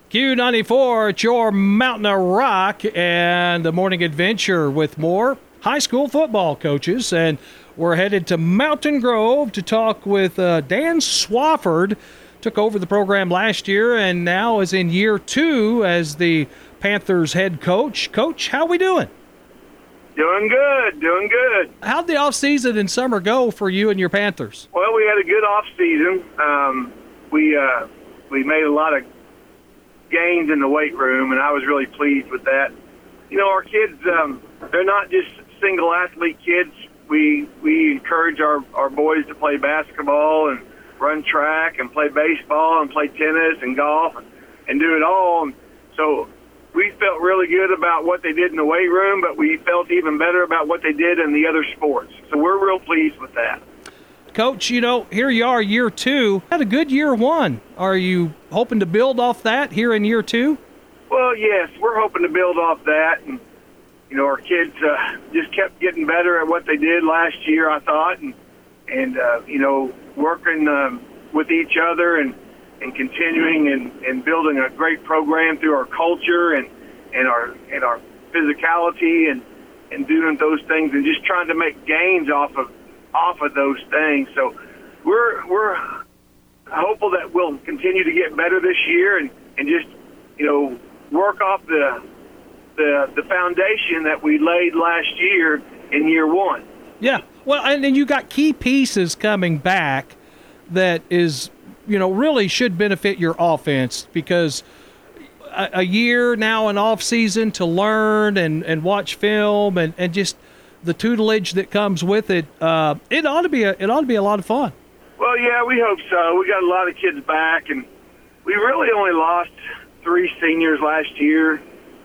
Q94, it's your Mountain of Rock and the morning adventure with more high school football coaches. And we're headed to Mountain Grove to talk with Dan Swafford. Took over the program last year and now is in year 2 as the Panthers head coach. Coach, how we doing? Doing good. How'd the off-season and summer go for you and your Panthers? Well, we had a good off-season. We made a lot of gains in the weight room, and I was really pleased with that. You know, our kids, they're not just single-athlete kids. We encourage our boys to play basketball and run track and play baseball and play tennis and golf and do it all. And so we felt really good about what they did in the weight room, but we felt even better about what they did in the other sports. So we're real pleased with that. Coach, you know, here you are, year 2. Had a good year 1. Are you hoping to build off that here in year 2? Well, yes, we're hoping to build off that. And, you know, our kids just kept getting better at what they did last year, I thought, and you know, working with each other and continuing and building a great program through our culture and our physicality and doing those things and just trying to make gains off of those things. So we're hopeful that we'll continue to get better this year and just, you know, work off the foundation that we laid last year in year 1. Yeah. Well, and then you got key pieces coming back that is, you know, really should benefit your offense because a year now an off season to learn and watch film and just the tutelage that comes with it, it ought to be a lot of fun. Well, yeah, we hope so. We got a lot of kids back, and we really only lost 3 seniors last year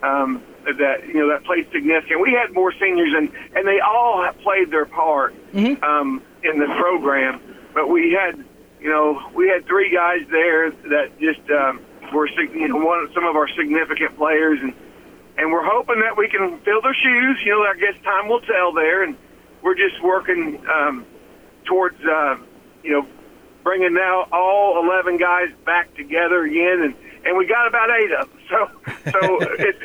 that played significant. We had more seniors, and they all have played their part in the program. But we had 3 guys there that just were some of our significant players, and we're hoping that we can fill their shoes. You know, I guess time will tell there, and we're just working towards, bringing now all 11 guys back together again, and we got about 8 of them. So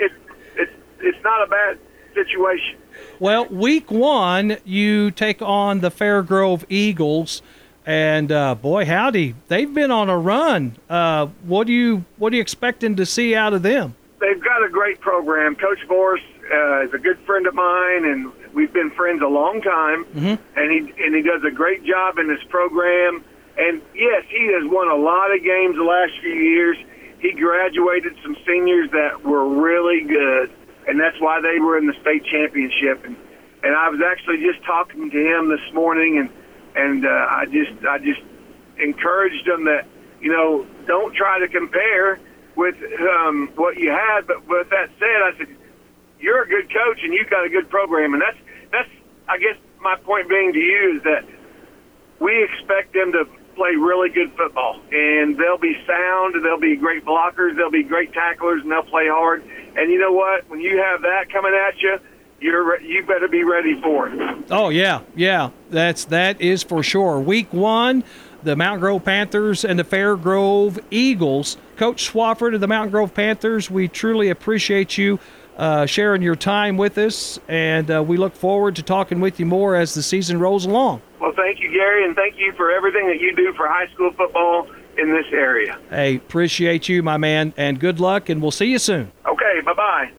it's not a bad situation. Well, week 1, you take on the Fairgrove Eagles, and boy, howdy, they've been on a run. What are you expecting to see out of them? They've got a great program. Coach Boris is a good friend of mine, and we've been friends a long time. And he does a great job in this program. And yes, he has won a lot of games the last few years. He graduated some seniors that were really good, and that's why they were in the state championship. And I was actually just talking to him this morning, and I just encouraged him that, you know, don't try to compare with what you had. But with that said, I said, you're a good coach and you've got a good program. And that's I guess my point being to you is that we expect them to play really good football. And they'll be sound, they'll be great blockers, they'll be great tacklers, and they'll play hard. And you know what? When you have that coming at you, you better be ready for it. Oh, yeah. That is for sure. Week 1, the Mountain Grove Panthers and the Fairgrove Eagles. Coach Swafford of the Mountain Grove Panthers, we truly appreciate you sharing your time with us, and we look forward to talking with you more as the season rolls along. Well, thank you, Gary, and thank you for everything that you do for high school football in this area. Hey, appreciate you, my man, and good luck, and we'll see you soon. Okay, bye-bye.